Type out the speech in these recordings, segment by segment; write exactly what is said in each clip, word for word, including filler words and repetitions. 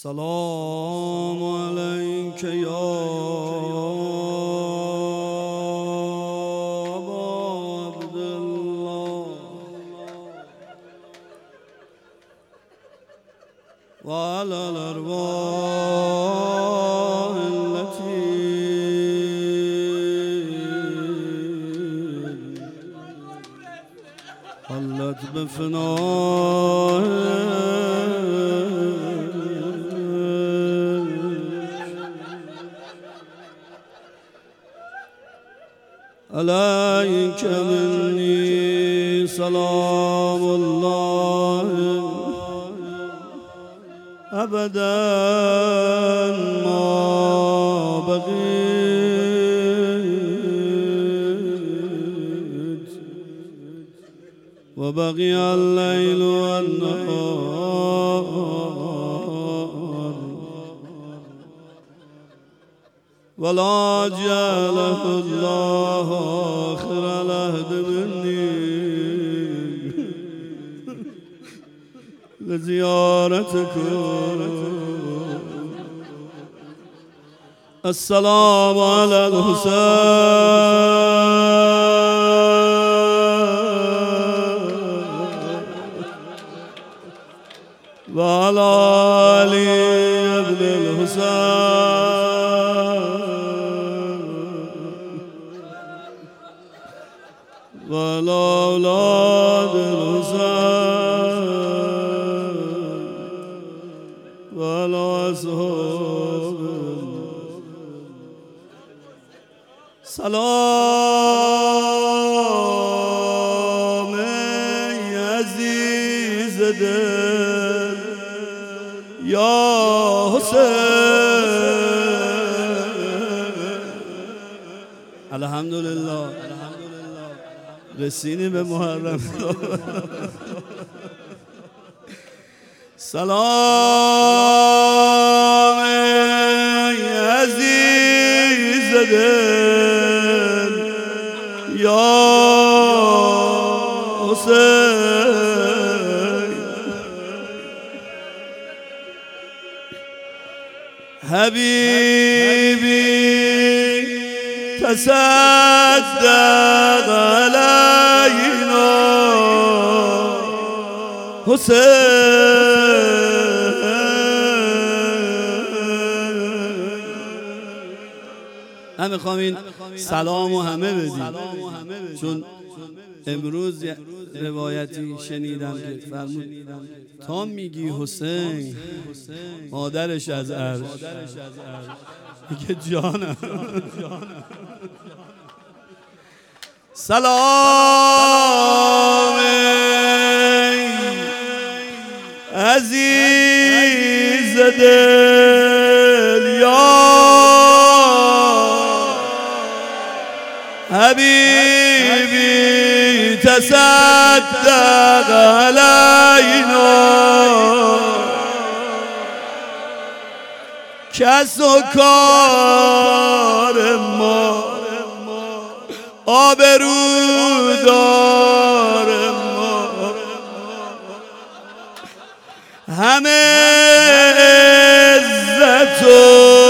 سلام علیک یا ابا عبدالله و علی الارواح التي حلت بفنائه عليك مني سلام الله أبدا ما بقيت وبقي الليل والنهار ولا جعله الله آخر العهد مني لزيارتكم. السلام على الحسين وعلى علي بن الحسين وعلى أولاد الحسين وعلى أصحابه. سلام ای عزیز دل یا حسین. الحمدلله رسیدیم به محرم. سلام ای عزیز دل یا حسین. حبیبی تصدق علينا حسین. همه میخوام این سلام و همه بدیم، چون امروز روایتی شنیدم که فرمود تا میگی حسین مادرش از عرش میگه جانم. سلام ای عزیز دل یا حبیبی تصدق علینا. کس و کار ما آبرودار ما همه عزت و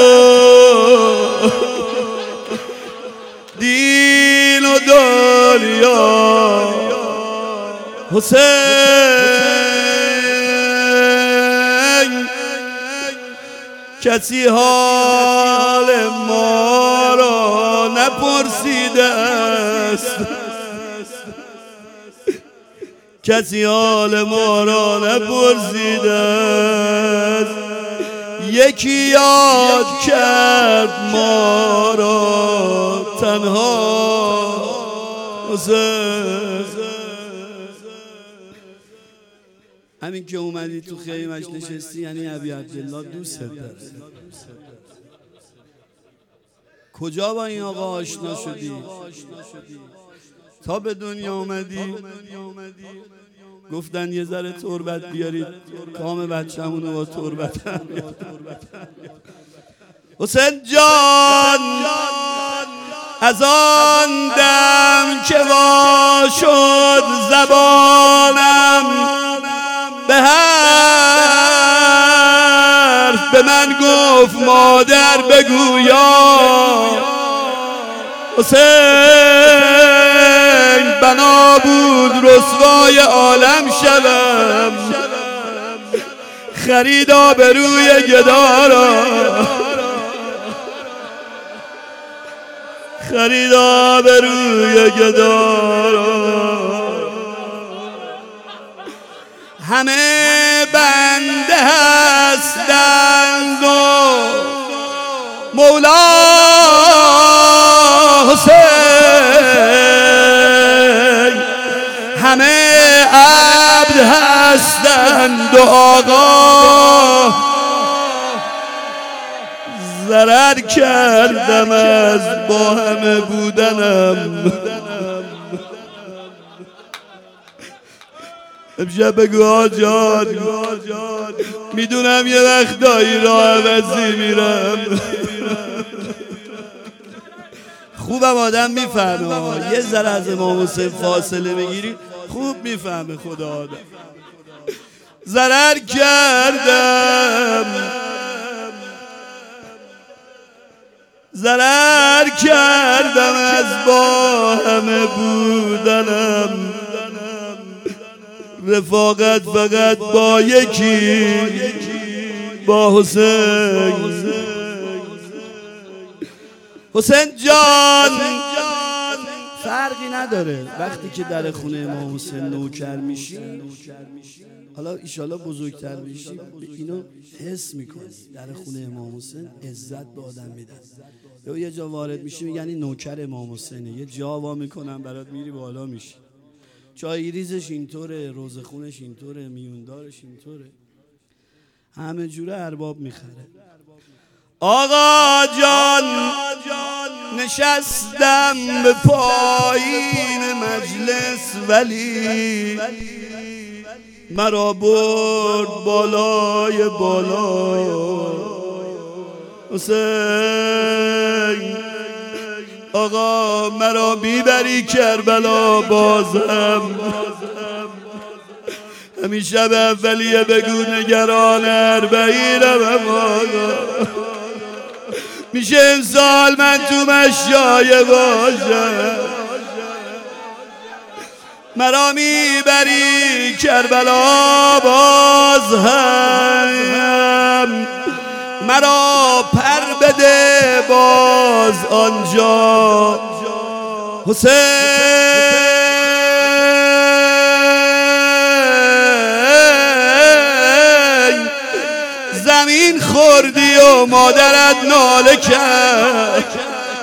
دین و دنیا حسین. کسی حال ما را نپرسیده است، کسی حال ما را نپرسیده است. یکی یاد کرد ما را تنها حسین. همین که اومدی تو خیمش نشستی یعنی ابی عبدالله دوست داره. کجا با این آقا آشنا شدی؟ تا به دنیا اومدی گفتن یه ذره تربت بیارید کام بچه‌مونو با تربت. حسین جان از آن دم که وا شد زبانم به حرف به من گفت مادر بگویا حسین بنا بود رسوای عالم شوم، خرید آبروی گدا را، خرید آبروی گدا را. همه بنده هستند و مولا حسین، همه عبد هستند و آقا. ضرر کردم از با همه بودنم. امشب بگو آجان میدونم یه وقتایی راه عوضی میرم. خوبم آدم میفهمه، یه ذره از امام حسین فاصله بگیری خوب میفهمه خدا آدم. ضرر کردم، ضرر کردم از با همه بودنم. رفاقت فقط با یکی، با حسین. حسین جان فرقی نداره وقتی که در خونه امام حسین نوکر میشی، حالا ایشالا بزرگتر بشی اینو حس میکنی. در خونه امام حسین عزت به آدم میدن. یا یه جا وارد میشی میگن این نوکر امام حسینه، یه جا وا میکنن برات میری بالا میشی. چای ریزش اینطوره، روزه خونش اینطوره، میوندارش اینطوره، همه جوره ارباب میخره. آقا جان نشستم به پایین مجلس ولی مرا برد بالای بالا. حسین آقا مرا میبری کربلا بازم، همیشه به اولیه بگو نگران اربعینم. آقا میشه امسال من تو مشایه باشم، مرا میبری کربلا باز هم، مرا پر بده باز آنجا. حسین زمین خوردی و مادرت ناله کرد،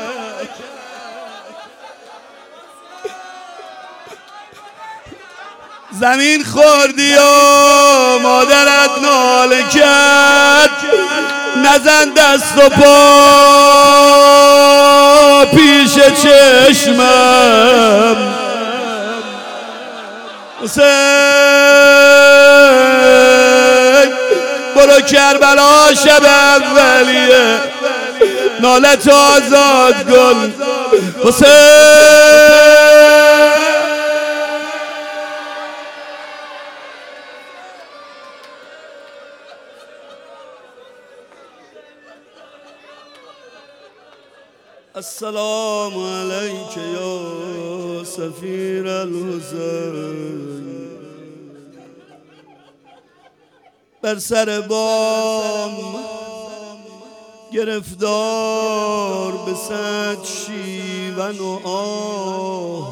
زمین خوردی و مادرت ناله کرد. نزن دست و پا پیش چشمم. حسین برو کربلا شب اولیه، نالت آزاد کن. حسین السلام علیک یا سفیر الحسین. بر سر بام گرفتار به صد شیون و آه،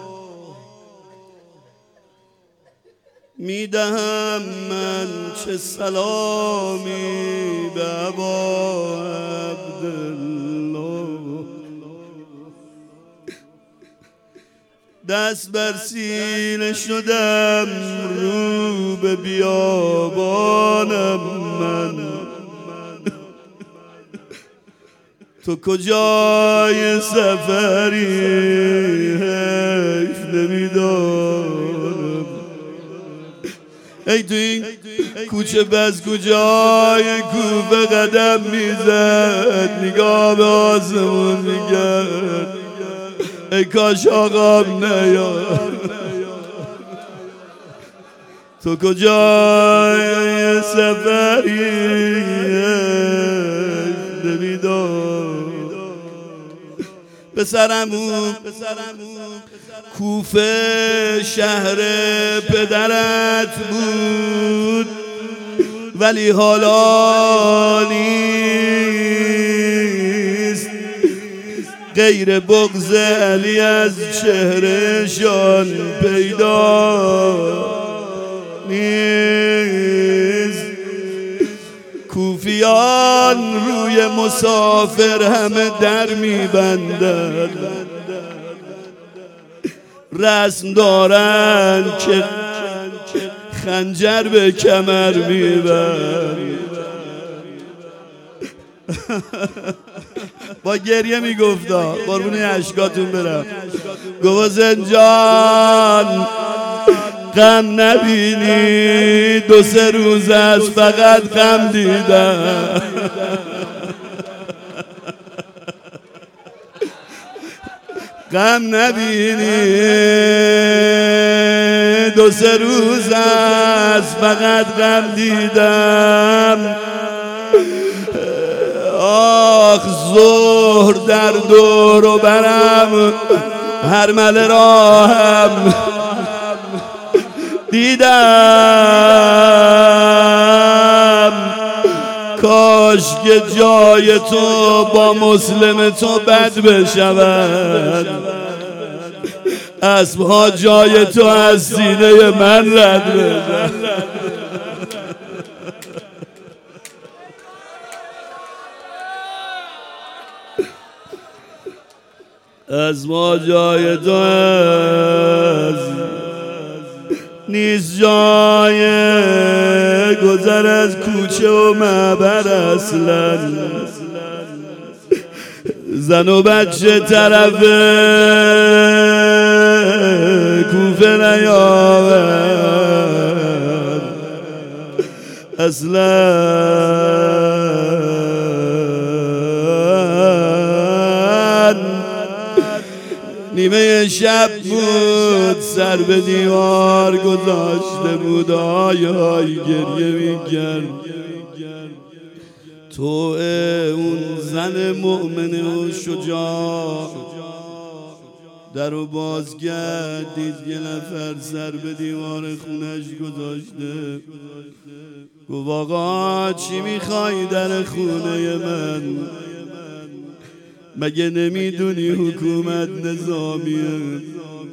میدهم من چه سلامی به ابا عبدالله. دست بر سینه شدم رو به بیابانم من، تو کجای سفری حیف نمیدانم. ای تو این کوچه بس کجای کوفه قدم میزد، نگاه به آسمون میگرد ای کاش آقام نیاد. تو کجای سفری پسرمون کوفه شهر پدرت بود، ولی حالا نیست غیر بغض علی از چهرهشان پیدا نیست. کوفیان روی مسافر همه در میبندن، رسم دارن که خنجر به کمر میبند. با گریه میگفتا قربون اشکاتون برم، گفت زنجان غم نبینی، دو سه روز از فقط غم دیدم. غم نبینی دو سه روز از فقط غم دیدم. آخ ظهر در دور و برم هر مل راهم دیدم. کاش که جای تو با مسلم تو بد بشود، اسبها جای تو از سینه من رد بشود. از ما جای تو از نیست جای گذر از کوچه و معبر اصلا. زن و بچه طرف کوفه نیاورد اصلا. نیمه شب بود، سر به دیوار گذاشته بود، آی آی گریه می‌کرد. تو اون زن مؤمن و شجاع در و باز کرد، دید یه نفر سر به دیوار خونش گذاشته. گفت آقا چی میخوای در خونه من؟ مگه نمیدونی حکومت نظامیه؟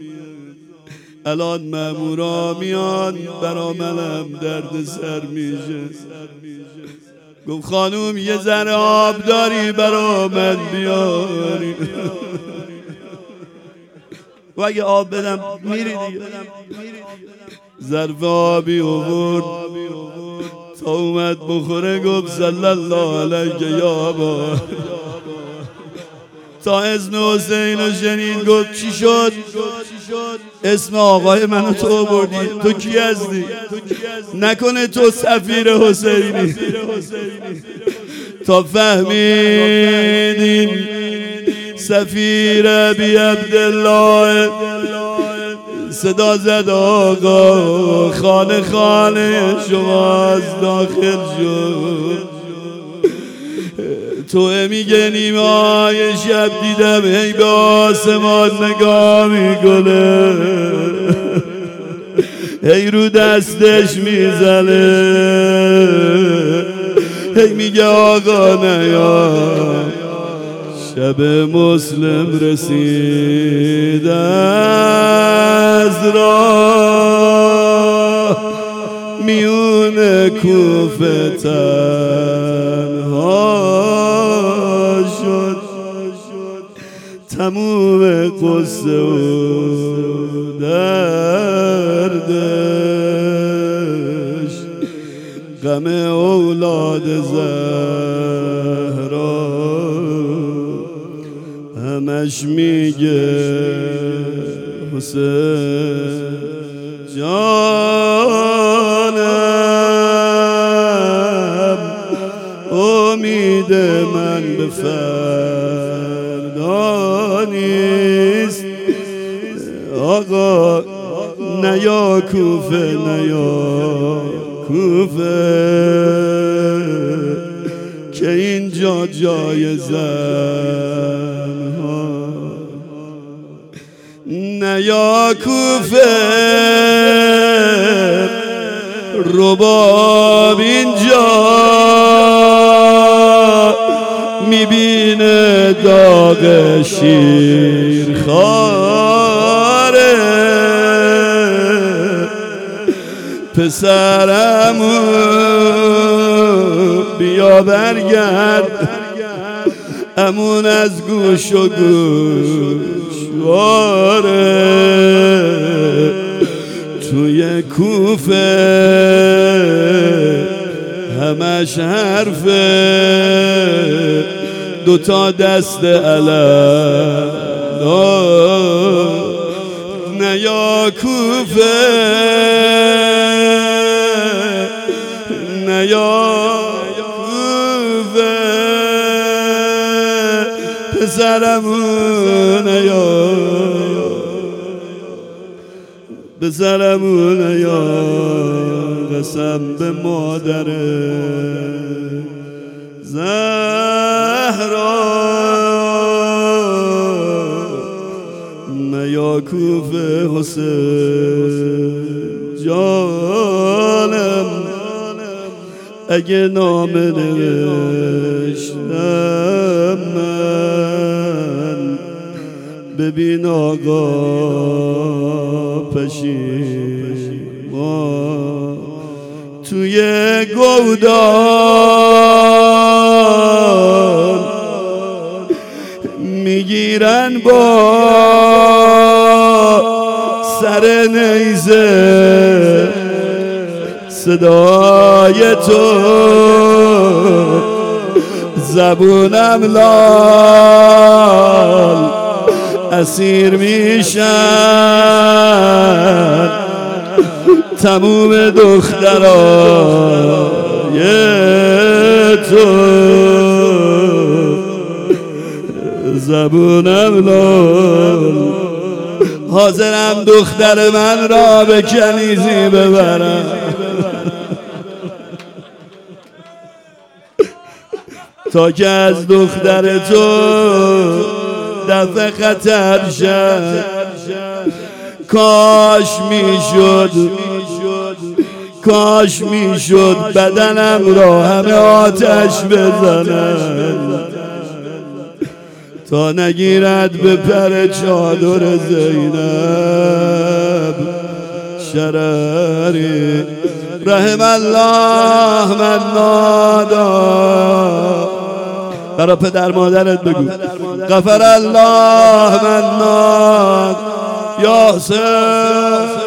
الان مامورا میان برا منم درد سر میشه. گفت خانوم یه ذره آب داری برا من بیاری؟ و اگه آب بدم میری دیگه. ظرف آبی آورد تا اومد بخوره، گفت صلی الله علیک یا ابا. تا اذن حسین رو شنید گفت چی شد؟ اسم آقای منو تو بردی، تو کی هستی؟ نکنه تو سفیر حسینی؟ تا فهمیدین سفیر ابی عبدالله، صدا زد آقا خانه خانه شما از داخل شد. تو میگه نیمه های شب دیدم هی به آسمان نگاه میکنه، هی رو دستش میزنه، هی میگه آقا نیا. شب مسلم رسید از راه، میون کوفه تنها شد. تموم قصه و دردش، غم اولاد زهرا همش میگه حسین جانم، امید من به فردا نیست. آقا نیا کوفه نیا کوفه، که اینجا جای زن ها نیا کوفه رباب اینجا میبینه داغ شیر خاره پسرمو بیا برگرد امون از گوش و گوشواره توی کوفه همش حرفه دوتا دست علم نیا کوفه نیا کوفه پسرمون نیا پسرمون نیا قسم به مادر زهرا نیا کوفه حسین جانم اگه نام نوشتم من ببین آقا پشیمان توی گودان میگیرن با سر نیزه صدای تو زبونم لال اسیر میشن تموم دخترای تو زبونم لال حاضرم دختر من را به کنیزی ببرم تا که از دختر تو دفع خطر شد کاش میشد کاش میشد بدنم را همه آتش بزنن تا نگیرد به پر چادر زینب شرری رحم الله من نادا برا پدر مادرت بگو غفر الله من ناد یا حسین